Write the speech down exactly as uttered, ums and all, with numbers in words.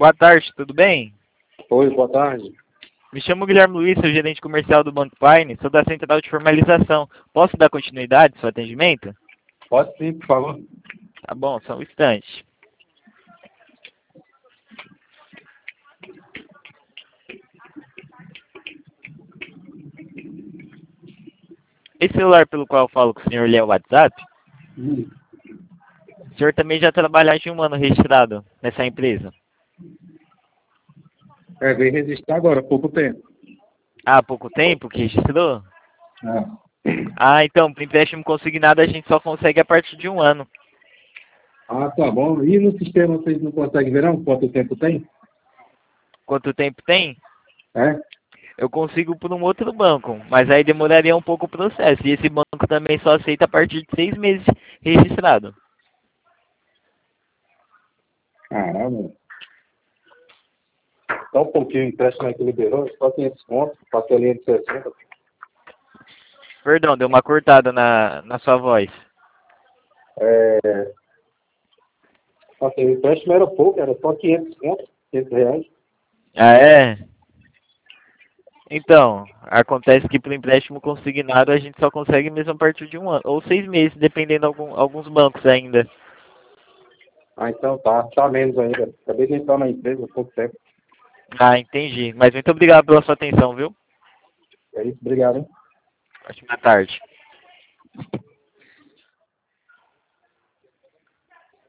Boa tarde, tudo bem? Oi, boa tarde. Me chamo Guilherme Luiz, sou gerente comercial do Banco Pine, sou da Central de Formalização. Posso dar continuidade ao seu atendimento? Pode sim, por favor. Tá bom, só um instante. Esse celular pelo qual eu falo com o senhor ele é o WhatsApp? Hum. O senhor também já trabalha de um ano registrado nessa empresa? É, veio registrar agora, há pouco tempo. Há pouco tempo que registrou? É. Ah, então, para empréstimo consignado a gente só consegue a partir de um ano. Ah, tá bom. E no sistema vocês não conseguem ver não quanto tempo tem? Quanto tempo tem? É? Eu consigo por um outro banco, mas aí demoraria um pouco o processo. E esse banco também só aceita a partir de seis meses registrado. Caramba. Só um pouquinho, o empréstimo que liberou, só quinhentos contos, parcelinha de sessenta. Perdão, deu uma cortada na, na sua voz. É... Assim, o empréstimo era pouco, era só quinhentos contos, quinhentos reais. Ah, é? Então, acontece que para o empréstimo consignado a gente só consegue mesmo a partir de um ano, ou seis meses, dependendo de algum, alguns bancos ainda. Ah, então tá, tá menos ainda. Acabei de entrar na empresa há pouco tempo. Ah, entendi. Mas muito obrigado pela sua atenção, viu? É isso, obrigado, hein? Ótima tarde.